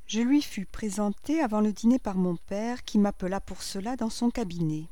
Je lui fus présentée avant le dîner par mon père, qui m'appela pour cela dans son cabinet.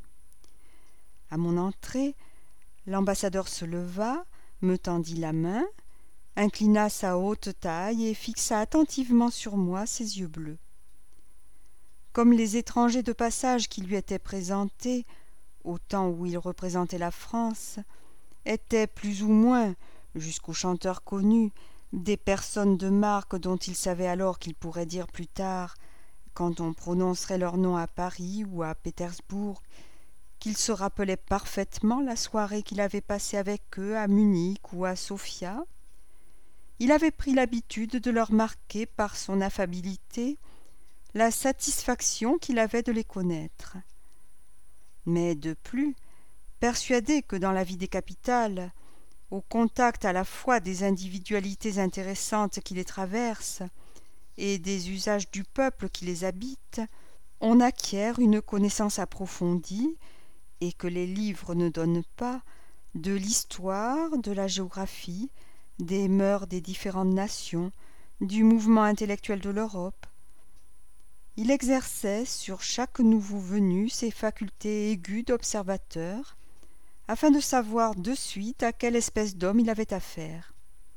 À mon entrée, l'ambassadeur se leva, me tendit la main, inclina sa haute taille et fixa attentivement sur moi ses yeux bleus. Comme les étrangers de passage qui lui étaient présentés, au temps où il représentait la France, étaient plus ou moins, jusqu'aux chanteurs connus, des personnes de marque dont il savait alors qu'il pourrait dire plus tard, quand on prononcerait leur nom à Paris ou à Pétersbourg, qu'il se rappelait parfaitement la soirée qu'il avait passée avec eux à Munich ou à Sofia. Il avait pris l'habitude de leur marquer par son affabilité la satisfaction qu'il avait de les connaître. Mais de plus, persuadé que dans la vie des capitales, au contact à la fois des individualités intéressantes qui les traversent et des usages du peuple qui les habite, on acquiert une connaissance approfondie, et que les livres ne donnent pas, de l'histoire, de la géographie, des mœurs des différentes nations, du mouvement intellectuel de l'Europe. Il exerçait sur chaque nouveau venu ses facultés aiguës d'observateur, afin de savoir de suite à quelle espèce d'homme il avait affaire.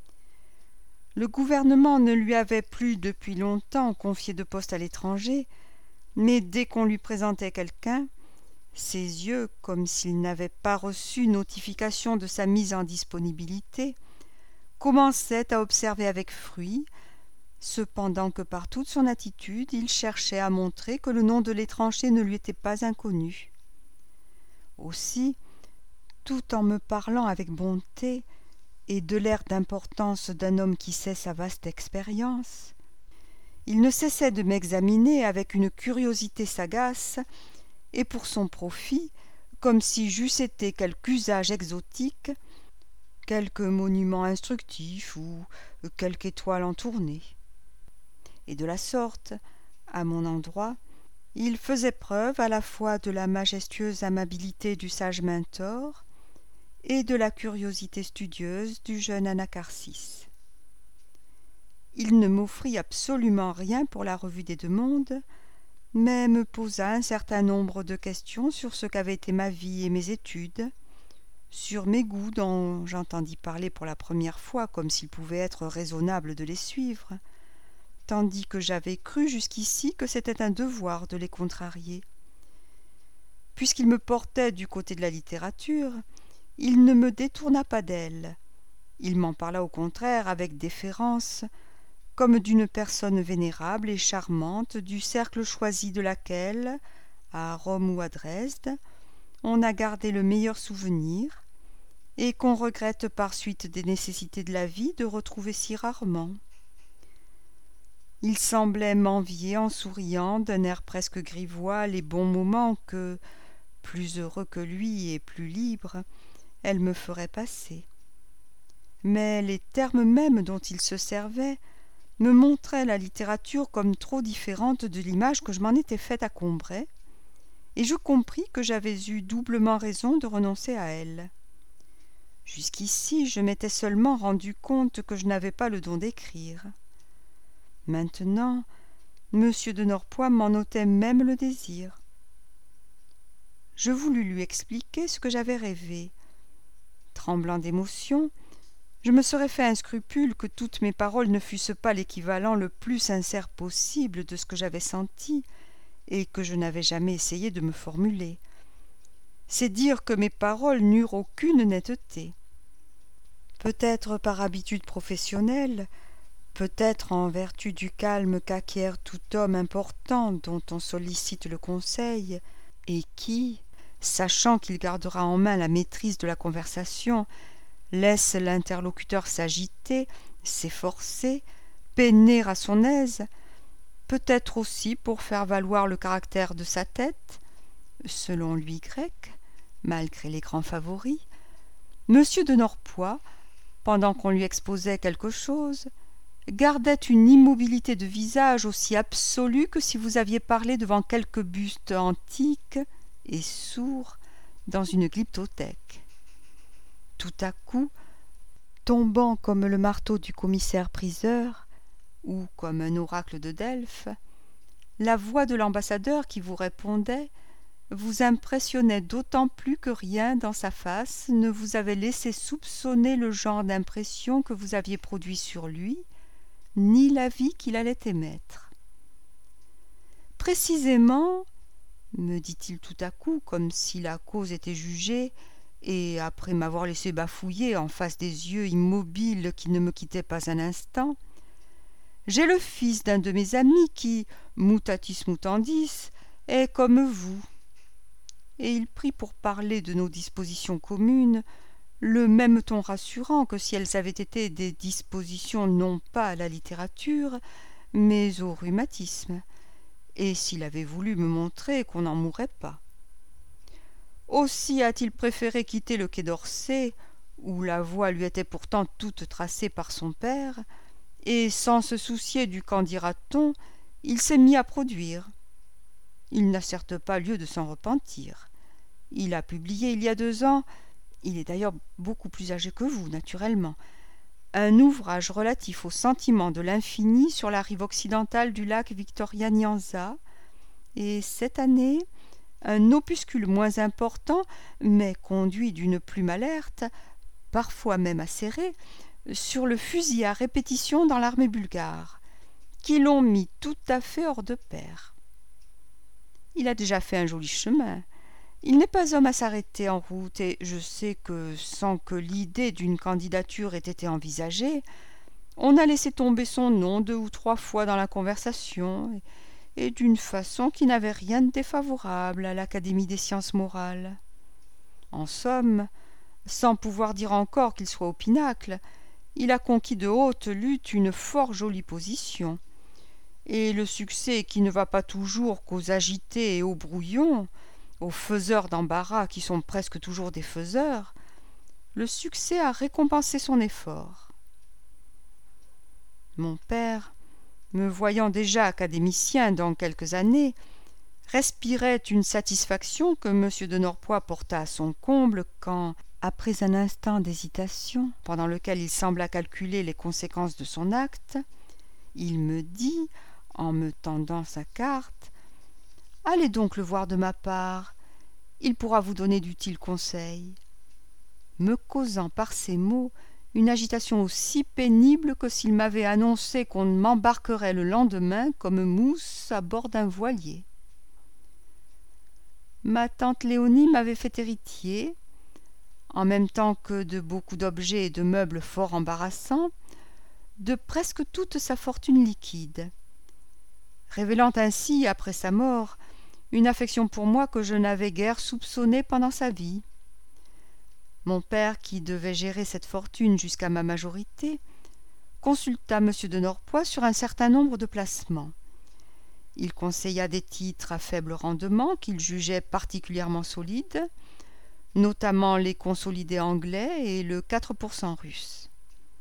Le gouvernement ne lui avait plus depuis longtemps confié de poste à l'étranger, mais dès qu'on lui présentait quelqu'un, ses yeux, comme s'il n'avait pas reçu notification de sa mise en disponibilité, commençaient à observer avec fruit, cependant que par toute son attitude il cherchait à montrer que le nom de l'étranger ne lui était pas inconnu. Aussi, tout en me parlant avec bonté et de l'air d'importance d'un homme qui sait sa vaste expérience, il ne cessait de m'examiner avec une curiosité sagace et pour son profit, comme si j'eusse été quelque usage exotique, quelque monument instructif ou quelque étoile en tournée. Et de la sorte, à mon endroit, il faisait preuve à la fois de la majestueuse amabilité du sage Mentor et de la curiosité studieuse du jeune Anacharsis. Il ne m'offrit absolument rien pour la revue des deux mondes, mais me posa un certain nombre de questions sur ce qu'avaient été ma vie et mes études, sur mes goûts dont j'entendis parler pour la première fois comme s'il pouvait être raisonnable de les suivre, tandis que j'avais cru jusqu'ici que c'était un devoir de les contrarier. Puisqu'il me portait du côté de la littérature, il ne me détourna pas d'elle. Il m'en parla au contraire avec déférence, comme d'une personne vénérable et charmante du cercle choisi de laquelle, à Rome ou à Dresde, on a gardé le meilleur souvenir, et qu'on regrette par suite des nécessités de la vie de retrouver si rarement. Il semblait m'envier en souriant d'un air presque grivois les bons moments que, plus heureux que lui et plus libre, elle me ferait passer. Mais les termes mêmes dont il se servait me montraient la littérature comme trop différente de l'image que je m'en étais faite à Combray, et je compris que j'avais eu doublement raison de renoncer à elle. Jusqu'ici, je m'étais seulement rendu compte que je n'avais pas le don d'écrire. Maintenant, M. de Norpois m'en ôtait même le désir. Je voulus lui expliquer ce que j'avais rêvé. Tremblant d'émotion, je me serais fait un scrupule que toutes mes paroles ne fussent pas l'équivalent le plus sincère possible de ce que j'avais senti et que je n'avais jamais essayé de me formuler. C'est dire que mes paroles n'eurent aucune netteté. Peut-être par habitude professionnelle, peut-être en vertu du calme qu'acquiert tout homme important dont on sollicite le conseil, et qui, sachant qu'il gardera en main la maîtrise de la conversation, laisse l'interlocuteur s'agiter, s'efforcer, peiner à son aise, peut-être aussi pour faire valoir le caractère de sa tête, selon lui grec, malgré les grands favoris, M. de Norpois, pendant qu'on lui exposait quelque chose, gardait une immobilité de visage aussi absolue que si vous aviez parlé devant quelque buste antique et sourd dans une glyptothèque. Tout à coup, tombant comme le marteau du commissaire-priseur, ou comme un oracle de Delphes, la voix de l'ambassadeur qui vous répondait vous impressionnait d'autant plus que rien dans sa face ne vous avait laissé soupçonner le genre d'impression que vous aviez produit sur lui, ni l'avis qu'il allait émettre. Précisément, me dit-il tout à coup, comme si la cause était jugée, et après m'avoir laissé bafouiller en face des yeux immobiles qui ne me quittaient pas un instant, j'ai le fils d'un de mes amis qui, mutatis mutandis, est comme vous. Et il prit pour parler de nos dispositions communes le même ton rassurant que si elles avaient été des dispositions non pas à la littérature, mais au rhumatisme, et s'il avait voulu me montrer qu'on n'en mourrait pas. Aussi a-t-il préféré quitter le quai d'Orsay, où la voie lui était pourtant toute tracée par son père, et sans se soucier du qu'en dira-t-on, il s'est mis à produire. Il n'a certes pas lieu de s'en repentir. Il a publié il y a 2 ans, il est d'ailleurs beaucoup plus âgé que vous, naturellement, un ouvrage relatif au sentiment de l'infini sur la rive occidentale du lac Victoria Nyanza, et cette année, un opuscule moins important, mais conduit d'une plume alerte, parfois même acérée, sur le fusil à répétition dans l'armée bulgare, qui l'ont mis tout à fait hors de pair. Il a déjà fait un joli chemin. Il n'est pas homme à s'arrêter en route, et je sais que, sans que l'idée d'une candidature ait été envisagée, on a laissé tomber son nom 2 ou 3 fois dans la conversation, et d'une façon qui n'avait rien de défavorable à l'Académie des sciences morales. En somme, sans pouvoir dire encore qu'il soit au pinacle, il a conquis de haute lutte une fort jolie position, et le succès qui ne va pas toujours qu'aux agités et aux brouillons, aux faiseurs d'embarras qui sont presque toujours des faiseurs, le succès a récompensé son effort. Mon père, me voyant déjà académicien dans quelques années, respirait une satisfaction que M. de Norpois porta à son comble quand, après un instant d'hésitation, pendant lequel il sembla calculer les conséquences de son acte, il me dit, en me tendant sa carte, « Allez donc le voir de ma part, il pourra vous donner d'utiles conseils. » me causant par ces mots une agitation aussi pénible que s'il m'avait annoncé qu'on m'embarquerait le lendemain comme mousse à bord d'un voilier. Ma tante Léonie m'avait fait héritier, en même temps que de beaucoup d'objets et de meubles fort embarrassants, de presque toute sa fortune liquide, révélant ainsi, après sa mort, une affection pour moi que je n'avais guère soupçonnée pendant sa vie. Mon père, qui devait gérer cette fortune jusqu'à ma majorité, consulta M. de Norpois sur un certain nombre de placements. Il conseilla des titres à faible rendement qu'il jugeait particulièrement solides, notamment les consolidés anglais et le 4% russe.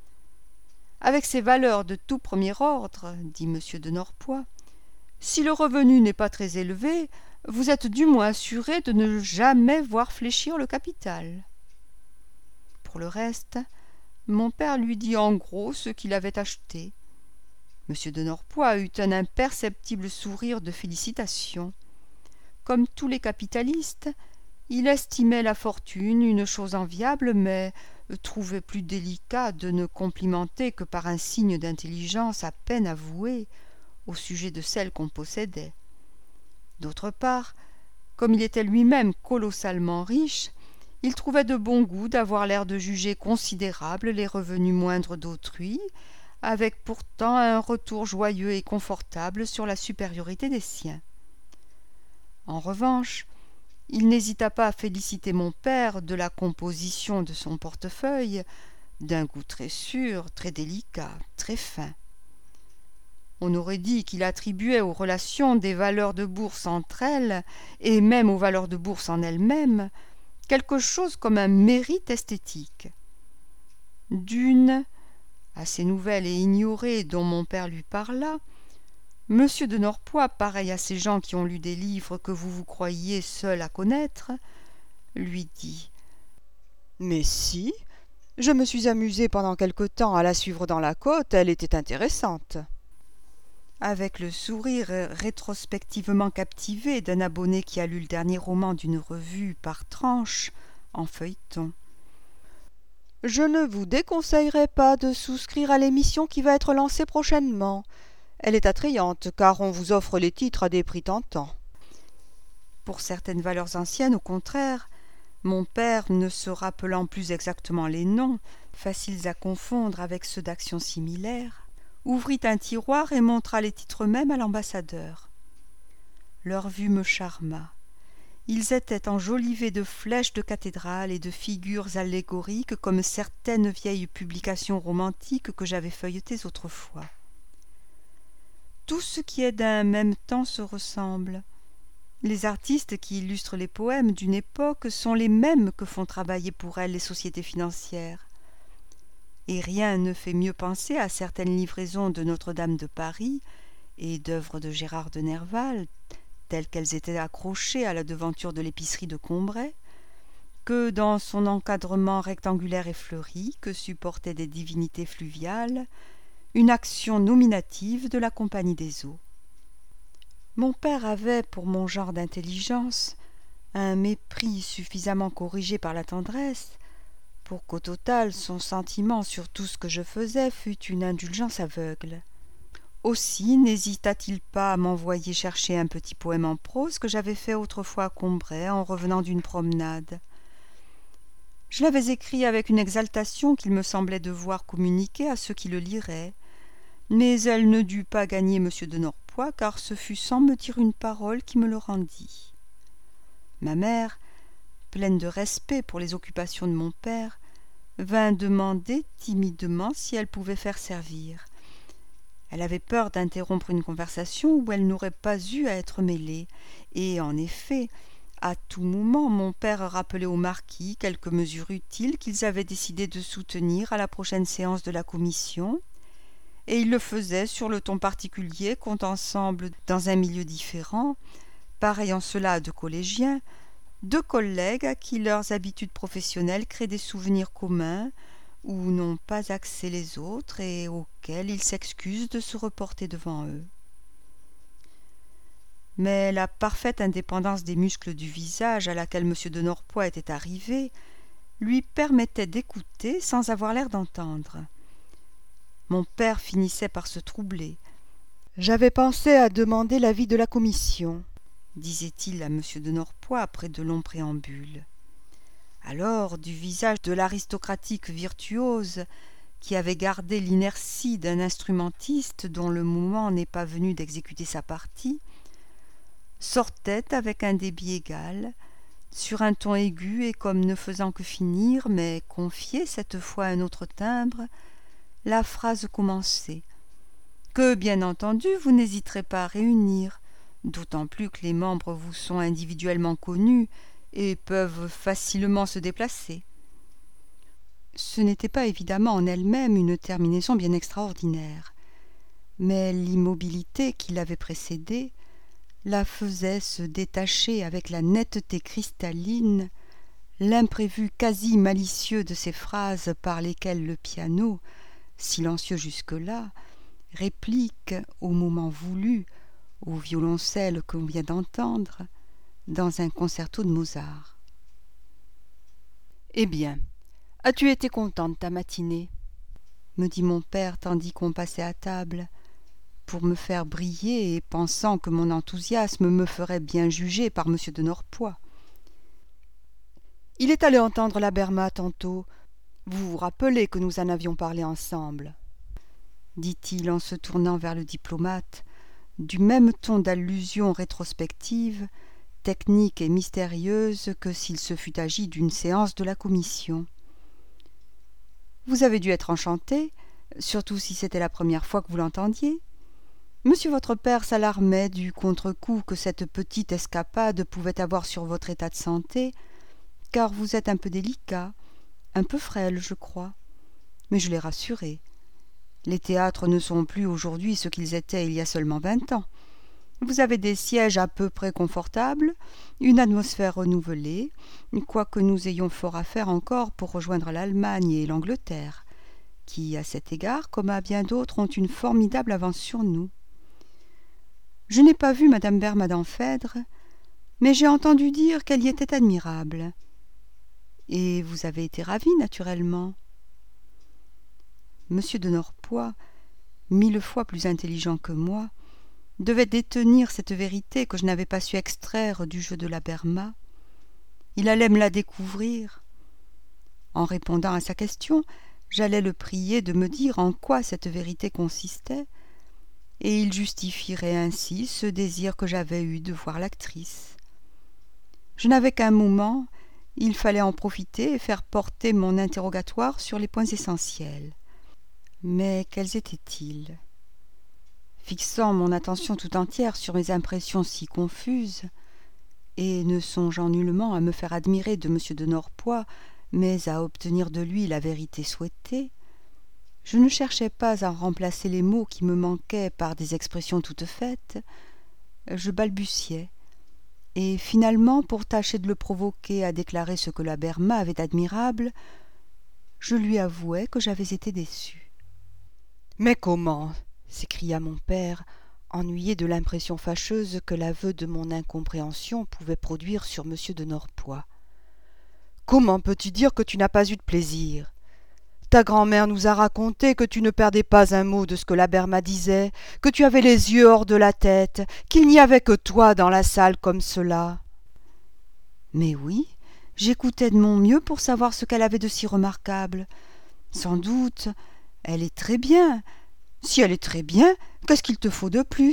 Avec ces valeurs de tout premier ordre, dit M. de Norpois, si le revenu n'est pas très élevé, vous êtes du moins assuré de ne jamais voir fléchir le capital. Pour le reste, mon père lui dit en gros ce qu'il avait acheté. M. de Norpois eut un imperceptible sourire de félicitation. Comme tous les capitalistes, il estimait la fortune une chose enviable, mais trouvait plus délicat de ne complimenter que par un signe d'intelligence à peine avoué au sujet de celle qu'on possédait. D'autre part, comme il était lui-même colossalement riche, il trouvait de bon goût d'avoir l'air de juger considérables les revenus moindres d'autrui, avec pourtant un retour joyeux et confortable sur la supériorité des siens. En revanche, il n'hésita pas à féliciter mon père de la composition de son portefeuille, d'un goût très sûr, très délicat, très fin. On aurait dit qu'il attribuait aux relations des valeurs de bourse entre elles, et même aux valeurs de bourse en elles-mêmes, quelque chose comme un mérite esthétique. D'une, assez nouvelle et ignorée dont mon père lui parla, M. de Norpois, pareil à ces gens qui ont lu des livres que vous croyiez seul à connaître, lui dit « Mais si, je me suis amusé pendant quelque temps à la suivre dans la côte, elle était intéressante. » avec le sourire rétrospectivement captivé d'un abonné qui a lu le dernier roman d'une revue par tranche en feuilleton. Je ne vous déconseillerais pas de souscrire à l'émission qui va être lancée prochainement. Elle est attrayante, car on vous offre les titres à des prix tentants. Pour certaines valeurs anciennes, au contraire, mon père, ne se rappelant plus exactement les noms, faciles à confondre avec ceux d'actions similaires, ouvrit un tiroir et montra les titres mêmes à l'ambassadeur. Leur vue me charma. Ils étaient enjolivés de flèches de cathédrales et de figures allégoriques comme certaines vieilles publications romantiques que j'avais feuilletées autrefois. Tout ce qui est d'un même temps se ressemble. Les artistes qui illustrent les poèmes d'une époque sont les mêmes que font travailler pour elles les sociétés financières. Et rien ne fait mieux penser à certaines livraisons de Notre-Dame de Paris et d'œuvres de Gérard de Nerval, telles qu'elles étaient accrochées à la devanture de l'épicerie de Combray, que dans son encadrement rectangulaire et fleuri que supportaient des divinités fluviales, une action nominative de la Compagnie des eaux. Mon père avait, pour mon genre d'intelligence, un mépris suffisamment corrigé par la tendresse pour qu'au total son sentiment sur tout ce que je faisais fût une indulgence aveugle. Aussi n'hésita-t-il pas à m'envoyer chercher un petit poème en prose que j'avais fait autrefois à Combray en revenant d'une promenade. Je l'avais écrit avec une exaltation qu'il me semblait devoir communiquer à ceux qui le liraient, mais elle ne dut pas gagner M. de Norpois, car ce fut sans me dire une parole qui me le rendit. Ma mère, pleine de respect pour les occupations de mon père, vint demander timidement si elle pouvait faire servir. Elle avait peur d'interrompre une conversation où elle n'aurait pas eu à être mêlée, et en effet, à tout moment, mon père rappelait au marquis quelques mesures utiles qu'ils avaient décidé de soutenir à la prochaine séance de la commission, et il le faisait sur le ton particulier qu'ont ensemble, dans un milieu différent, pareil en cela à deux collégiens, deux collègues à qui leurs habitudes professionnelles créent des souvenirs communs, ou n'ont pas accès les autres et auxquels ils s'excusent de se reporter devant eux. Mais la parfaite indépendance des muscles du visage à laquelle M. de Norpois était arrivé lui permettait d'écouter sans avoir l'air d'entendre. Mon père finissait par se troubler. « J'avais pensé à demander l'avis de la commission, » disait-il à M. de Norpois après de longs préambules. Alors, du visage de l'aristocratique virtuose, qui avait gardé l'inertie d'un instrumentiste dont le moment n'est pas venu d'exécuter sa partie, sortait avec un débit égal, sur un ton aigu et comme ne faisant que finir, mais confier cette fois un autre timbre, la phrase commencée, que, bien entendu, vous n'hésiterez pas à réunir, d'autant plus que les membres vous sont individuellement connus et peuvent facilement se déplacer. Ce n'était pas évidemment en elle-même une terminaison bien extraordinaire, mais l'immobilité qui l'avait précédée la faisait se détacher avec la netteté cristalline, l'imprévu quasi malicieux de ces phrases par lesquelles le piano, silencieux jusque-là, réplique au moment voulu au violoncelle qu'on vient d'entendre dans un concerto de Mozart. « Eh bien, as-tu été contente de ta matinée ?» me dit mon père tandis qu'on passait à table, pour me faire briller et pensant que mon enthousiasme me ferait bien juger par M. de Norpois. « Il est allé entendre la Berma tantôt. Vous vous rappelez que nous en avions parlé ensemble ?» dit-il en se tournant vers le diplomate, du même ton d'allusion rétrospective, technique et mystérieuse que s'il se fût agi d'une séance de la commission. Vous avez dû être enchanté, surtout si c'était la première fois que vous l'entendiez. Monsieur votre père s'alarmait du contre-coup que cette petite escapade pouvait avoir sur votre état de santé, car vous êtes un peu délicat, un peu frêle, je crois. Mais je l'ai rassuré. Les théâtres ne sont plus aujourd'hui ce qu'ils étaient il y a seulement 20 ans. Vous avez des sièges à peu près confortables, une atmosphère renouvelée, quoique nous ayons fort à faire encore pour rejoindre l'Allemagne et l'Angleterre, qui, à cet égard, comme à bien d'autres, ont une formidable avance sur nous. Je n'ai pas vu madame Berma dans Phèdre, mais j'ai entendu dire qu'elle y était admirable. Et vous avez été ravi, naturellement. Monsieur de Norpois, 1000 fois plus intelligent que moi, devait détenir cette vérité que je n'avais pas su extraire du jeu de la Berma. Il allait me la découvrir. En répondant à sa question, j'allais le prier de me dire en quoi cette vérité consistait, et il justifierait ainsi ce désir que j'avais eu de voir l'actrice. Je n'avais qu'un moment, il fallait en profiter et faire porter mon interrogatoire sur les points essentiels. Mais quels étaient-ils ? Fixant mon attention tout entière sur mes impressions si confuses, et ne songeant nullement à me faire admirer de M. de Norpois, mais à obtenir de lui la vérité souhaitée, je ne cherchais pas à remplacer les mots qui me manquaient par des expressions toutes faites, je balbutiais, et finalement, pour tâcher de le provoquer à déclarer ce que la Berma avait d'admirable, je lui avouai que j'avais été déçu. « Mais comment ?» s'écria mon père, ennuyé de l'impression fâcheuse que l'aveu de mon incompréhension pouvait produire sur M. de Norpois. « Comment peux-tu dire que tu n'as pas eu de plaisir ? Ta grand-mère nous a raconté que tu ne perdais pas un mot de ce que la Berma disait, que tu avais les yeux hors de la tête, qu'il n'y avait que toi dans la salle comme cela. » Mais oui, j'écoutais de mon mieux pour savoir ce qu'elle avait de si remarquable. Sans doute, elle est très bien. Si elle est très bien, qu'est-ce qu'il te faut de plus ?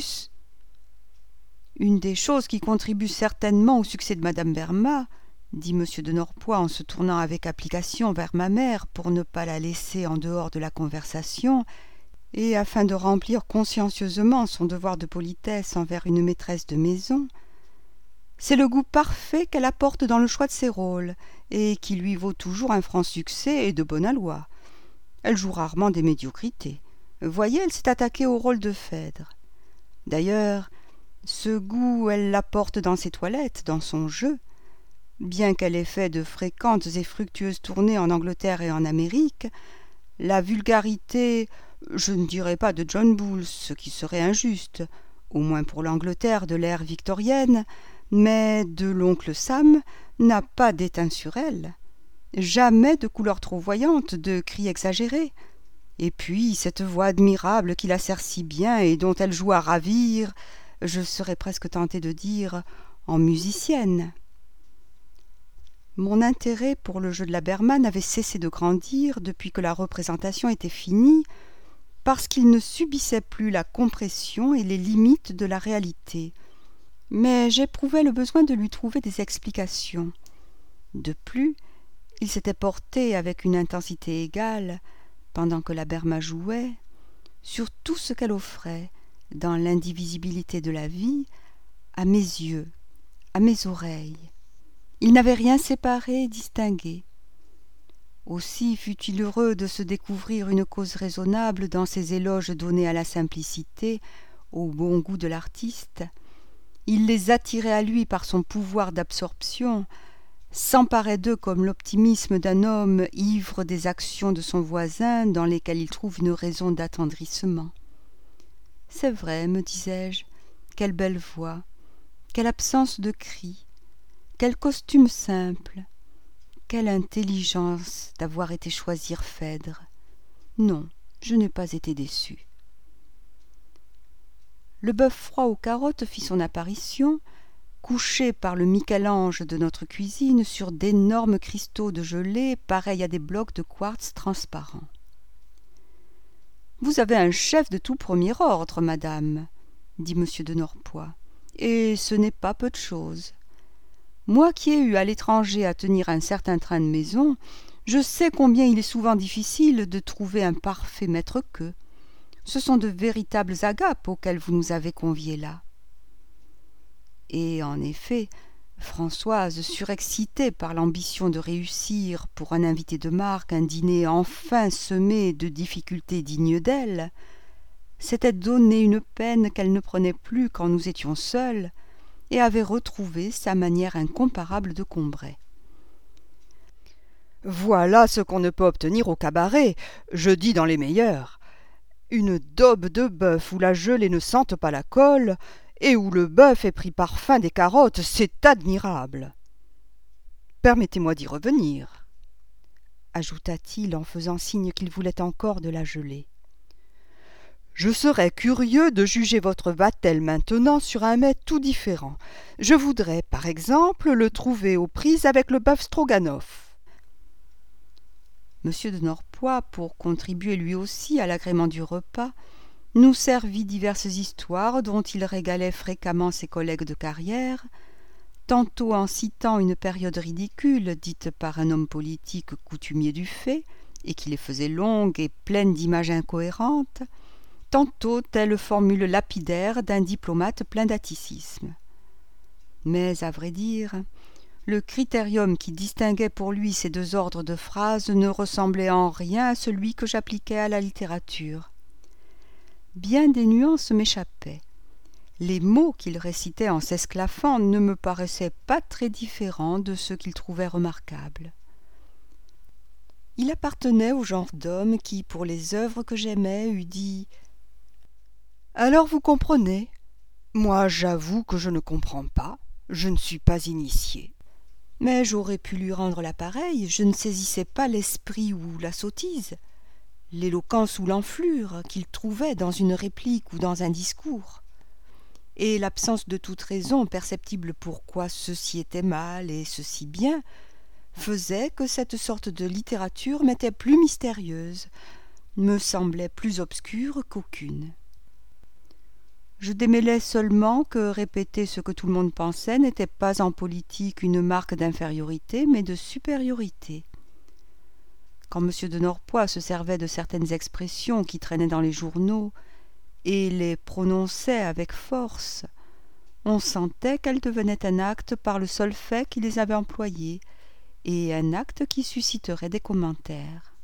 Une des choses qui contribuent certainement au succès de madame Berma, dit M. de Norpois en se tournant avec application vers ma mère pour ne pas la laisser en dehors de la conversation, et afin de remplir consciencieusement son devoir de politesse envers une maîtresse de maison, c'est le goût parfait qu'elle apporte dans le choix de ses rôles, et qui lui vaut toujours un franc succès et de bonne aloi. Elle joue rarement des médiocrités. Voyez, elle s'est attaquée au rôle de Phèdre. D'ailleurs, ce goût, elle l'apporte dans ses toilettes, dans son jeu. Bien qu'elle ait fait de fréquentes et fructueuses tournées en Angleterre et en Amérique, la vulgarité, je ne dirais pas de John Bull, ce qui serait injuste, au moins pour l'Angleterre de l'ère victorienne, mais de l'oncle Sam, n'a pas d'étain sur elle. Jamais de couleurs trop voyantes, de cris exagérés. Et puis, cette voix admirable qui la sert si bien et dont elle joue à ravir, je serais presque tentée de dire en musicienne. Mon intérêt pour le jeu de la Berma n'avait cessé de grandir depuis que la représentation était finie, parce qu'il ne subissait plus la compression et les limites de la réalité. Mais j'éprouvais le besoin de lui trouver des explications. De plus, il s'était porté avec une intensité égale, pendant que la Berma jouait, sur tout ce qu'elle offrait, dans l'indivisibilité de la vie, à mes yeux, à mes oreilles. Il n'avait rien séparé et distingué. Aussi fut-il heureux de se découvrir une cause raisonnable dans ces éloges donnés à la simplicité, au bon goût de l'artiste. Il les attirait à lui par son pouvoir d'absorption, s'emparait d'eux comme l'optimisme d'un homme ivre des actions de son voisin dans lesquelles il trouve une raison d'attendrissement. « C'est vrai, me disais-je, quelle belle voix, quelle absence de cris, quel costume simple, quelle intelligence d'avoir été choisir Phèdre. Non, je n'ai pas été déçu. » Le bœuf froid aux carottes fit son apparition, couché par le Michel-Ange de notre cuisine sur d'énormes cristaux de gelée pareils à des blocs de quartz transparents. « Vous avez un chef de tout premier ordre, madame, » dit M. de Norpois, « et ce n'est pas peu de chose. Moi qui ai eu à l'étranger à tenir un certain train de maison, je sais combien il est souvent difficile de trouver un parfait maître-queux. Ce sont de véritables agapes auxquelles vous nous avez conviés là. » Et en effet, Françoise, surexcitée par l'ambition de réussir pour un invité de marque un dîner enfin semé de difficultés dignes d'elle, s'était donné une peine qu'elle ne prenait plus quand nous étions seuls, et avait retrouvé sa manière incomparable de Combray. « Voilà ce qu'on ne peut obtenir au cabaret, je dis dans les meilleurs. Une daube de bœuf où la gelée ne sente pas la colle, et où le bœuf est pris parfum des carottes, c'est admirable. Permettez-moi d'y revenir, ajouta-t-il en faisant signe qu'il voulait encore de la gelée. Je serais curieux de juger votre vatel maintenant sur un mets tout différent. Je voudrais, par exemple, le trouver aux prises avec le bœuf stroganoff. Monsieur de Norpois, pour contribuer lui aussi à l'agrément du repas, nous servit diverses histoires dont il régalait fréquemment ses collègues de carrière, tantôt en citant une période ridicule dite par un homme politique coutumier du fait, et qui les faisait longues et pleines d'images incohérentes, tantôt telle formule lapidaire d'un diplomate plein d'atticisme. Mais, à vrai dire, le critérium qui distinguait pour lui ces deux ordres de phrases ne ressemblait en rien à celui que j'appliquais à la littérature. Bien des nuances m'échappaient. Les mots qu'il récitait en s'esclaffant ne me paraissaient pas très différents de ceux qu'il trouvait remarquables. Il appartenait au genre d'homme qui, pour les œuvres que j'aimais, eût dit « Alors vous comprenez. Moi, j'avoue que je ne comprends pas. Je ne suis pas initié. » Mais j'aurais pu lui rendre l'appareil, je ne saisissais pas l'esprit ou la sottise, l'éloquence ou l'enflure qu'il trouvait dans une réplique ou dans un discours. Et l'absence de toute raison perceptible pourquoi ceci était mal et ceci bien faisait que cette sorte de littérature m'était plus mystérieuse, me semblait plus obscure qu'aucune. Je démêlais seulement que répéter ce que tout le monde pensait n'était pas en politique une marque d'infériorité, mais de supériorité. Quand M. de Norpois se servait de certaines expressions qui traînaient dans les journaux et les prononçait avec force, on sentait qu'elles devenaient un acte par le seul fait qu'il les avait employées, et un acte qui susciterait des commentaires.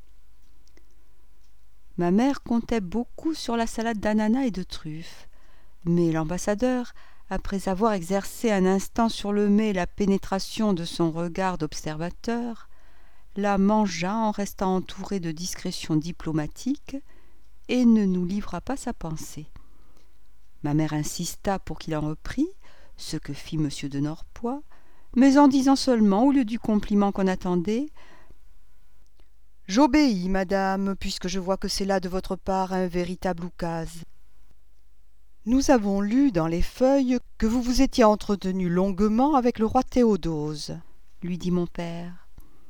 Ma mère comptait beaucoup sur la salade d'ananas et de truffes, mais l'ambassadeur, après avoir exercé un instant sur le mets la pénétration de son regard d'observateur, la mangea en restant entouré de discrétion diplomatique et ne nous livra pas sa pensée. Ma mère insista pour qu'il en reprît, ce que fit M. de Norpois, mais en disant seulement, au lieu du compliment qu'on attendait, « J'obéis, madame, puisque je vois que c'est là de votre part un véritable oukase. Nous avons lu dans les feuilles que vous vous étiez entretenu longuement avec le roi Théodose, lui dit mon père.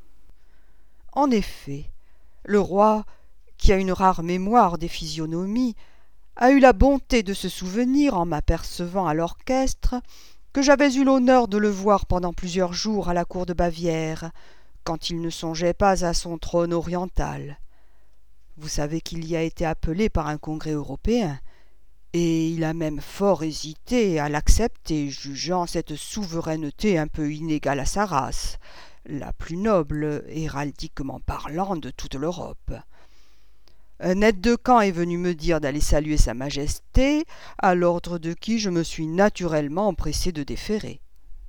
En effet, le roi, qui a une rare mémoire des physionomies, a eu la bonté de se souvenir, en m'apercevant à l'orchestre, que j'avais eu l'honneur de le voir pendant plusieurs jours à la cour de Bavière, quand il ne songeait pas à son trône oriental. Vous savez qu'il y a été appelé par un congrès européen, et il a même fort hésité à l'accepter, jugeant cette souveraineté un peu inégale à sa race, la plus noble, héraldiquement parlant, de toute l'Europe. Un aide-de-camp est venu me dire d'aller saluer Sa Majesté, à l'ordre de qui je me suis naturellement empressé de déférer.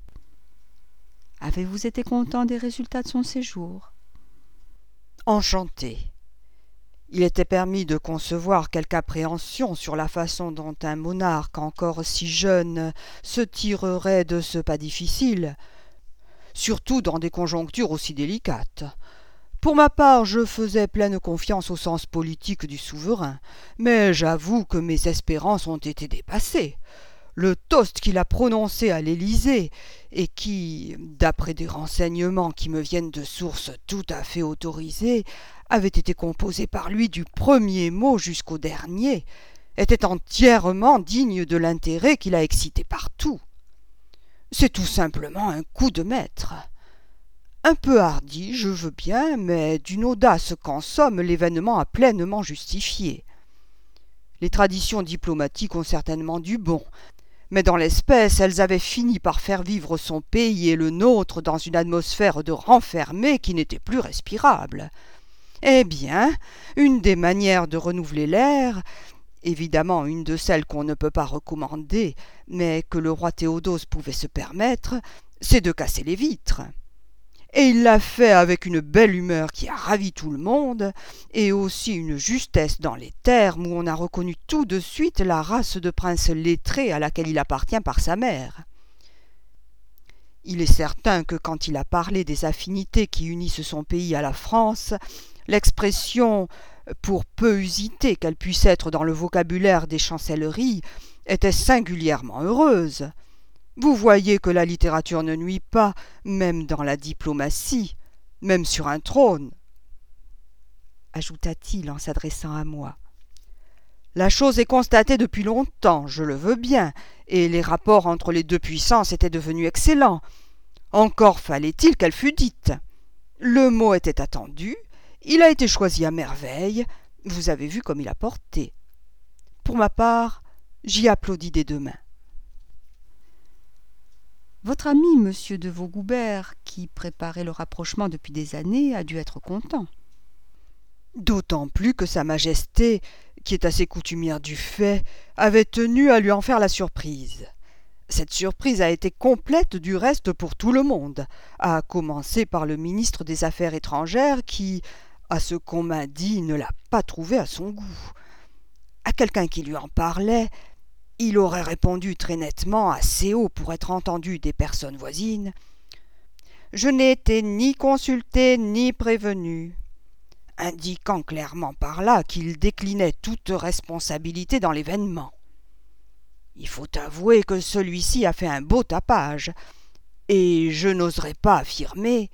Avez-vous été content des résultats de son séjour? Enchanté. Il était permis de concevoir quelque appréhension sur la façon dont un monarque encore si jeune se tirerait de ce pas difficile, surtout dans des conjonctures aussi délicates. Pour ma part, je faisais pleine confiance au sens politique du souverain, mais j'avoue que mes espérances ont été dépassées. Le toast qu'il a prononcé à l'Élysée, et qui, d'après des renseignements qui me viennent de sources tout à fait autorisées, avait été composé par lui du premier mot jusqu'au dernier, était entièrement digne de l'intérêt qu'il a excité partout. C'est tout simplement un coup de maître. Un peu hardi, je veux bien, mais d'une audace qu'en somme l'événement a pleinement justifiée. Les traditions diplomatiques ont certainement du bon, mais dans l'espèce, elles avaient fini par faire vivre son pays et le nôtre dans une atmosphère de renfermé qui n'était plus respirable. Eh bien, une des manières de renouveler l'air, évidemment une de celles qu'on ne peut pas recommander, mais que le roi Théodose pouvait se permettre, c'est de casser les vitres. et il l'a fait avec une belle humeur qui a ravi tout le monde, et aussi une justesse dans les termes où on a reconnu tout de suite la race de prince lettré à laquelle il appartient par sa mère. Il est certain que quand il a parlé des affinités qui unissent son pays à la France, l'expression « pour peu usitée qu'elle puisse être dans le vocabulaire des chancelleries » était singulièrement heureuse. Vous voyez que la littérature ne nuit pas, même dans la diplomatie, même sur un trône, ajouta-t-il en s'adressant à moi. La chose est constatée depuis longtemps, je le veux bien, et les rapports entre les deux puissances étaient devenus excellents. Encore fallait-il qu'elle fût dite. Le mot était attendu, il a été choisi à merveille, vous avez vu comme il a porté. Pour ma part, j'y applaudis des deux mains. Votre ami, monsieur de Vaugoubert, qui préparait le rapprochement depuis des années, a dû être content. D'autant plus que Sa Majesté, qui est assez coutumière du fait, avait tenu à lui en faire la surprise. Cette surprise a été complète du reste pour tout le monde, à commencer par le ministre des Affaires étrangères qui, à ce qu'on m'a dit, ne l'a pas trouvé à son goût. À quelqu'un qui lui en parlait, il aurait répondu très nettement, assez haut pour être entendu des personnes voisines. « Je n'ai été ni consulté ni prévenu », indiquant clairement par là qu'il déclinait toute responsabilité dans l'événement. Il faut avouer que celui-ci a fait un beau tapage, et je n'oserais pas affirmer,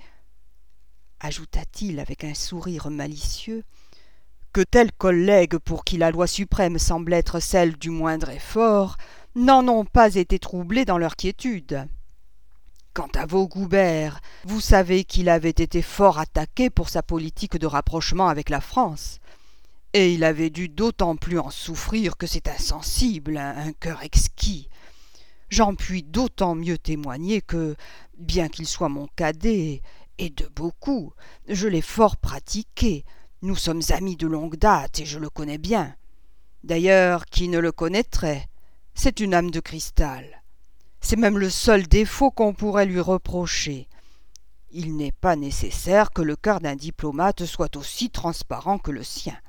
ajouta-t-il avec un sourire malicieux, que tels collègues pour qui la loi suprême semble être celle du moindre effort n'en ont pas été troublés dans leur quiétude. Quant à Vaugoubert, vous savez qu'il avait été fort attaqué pour sa politique de rapprochement avec la France, et il avait dû d'autant plus en souffrir que c'est insensible, un cœur exquis. J'en puis d'autant mieux témoigner que, bien qu'il soit mon cadet, et de beaucoup, je l'ai fort pratiqué. Nous sommes amis de longue date et je le connais bien. D'ailleurs, qui ne le connaîtrait? C'est une âme de cristal. C'est même le seul défaut qu'on pourrait lui reprocher. Il n'est pas nécessaire que le cœur d'un diplomate soit aussi transparent que le sien.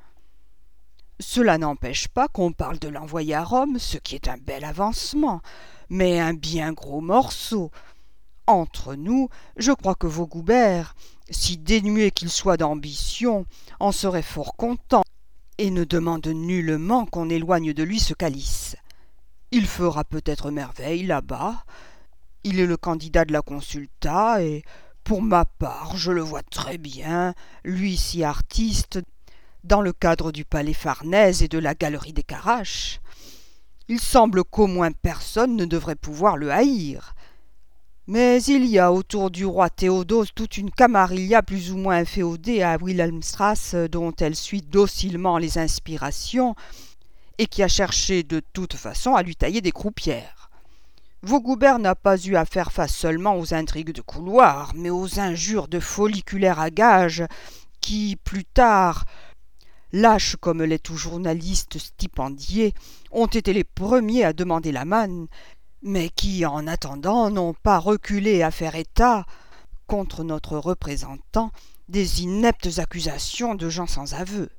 Cela n'empêche pas qu'on parle de l'envoyer à Rome, ce qui est un bel avancement, mais un bien gros morceau. Entre nous, je crois que Vaugoubert, si dénué qu'il soit d'ambition, en serait fort content, et ne demande nullement qu'on éloigne de lui ce calice. Il fera peut-être merveille là-bas. Il est le candidat de la Consulta, et pour ma part, je le vois très bien, lui si artiste, dans le cadre du palais Farnèse et de la galerie des Caraches. Il semble qu'au moins personne ne devrait pouvoir le haïr. Mais il y a autour du roi Théodose toute une camarilla plus ou moins inféodée à Wilhelmstrasse dont elle suit docilement les inspirations et qui a cherché de toute façon à lui tailler des croupières. Vaugoubert n'a pas eu à faire face seulement aux intrigues de couloir, mais aux injures de folliculaires à gages qui, plus tard, lâches comme les tout journalistes stipendiés, ont été les premiers à demander la manne, mais qui, en attendant, n'ont pas reculé à faire état, contre notre représentant, des ineptes accusations de gens sans aveu.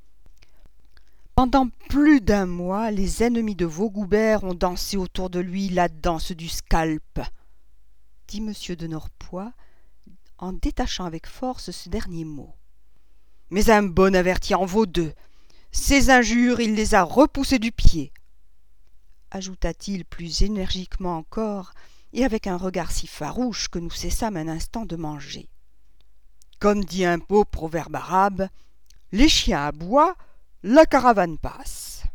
Pendant plus d'un mois, les ennemis de Vaugoubert ont dansé autour de lui la danse du scalp, dit M. de Norpois, en détachant avec force ce dernier mot. Mais un bon averti en vaut deux. Ces injures, il les a repoussées du pied, ajouta-t-il plus énergiquement encore, et avec un regard si farouche que nous cessâmes un instant de manger. Comme dit un beau proverbe arabe, les chiens aboient, la caravane passe.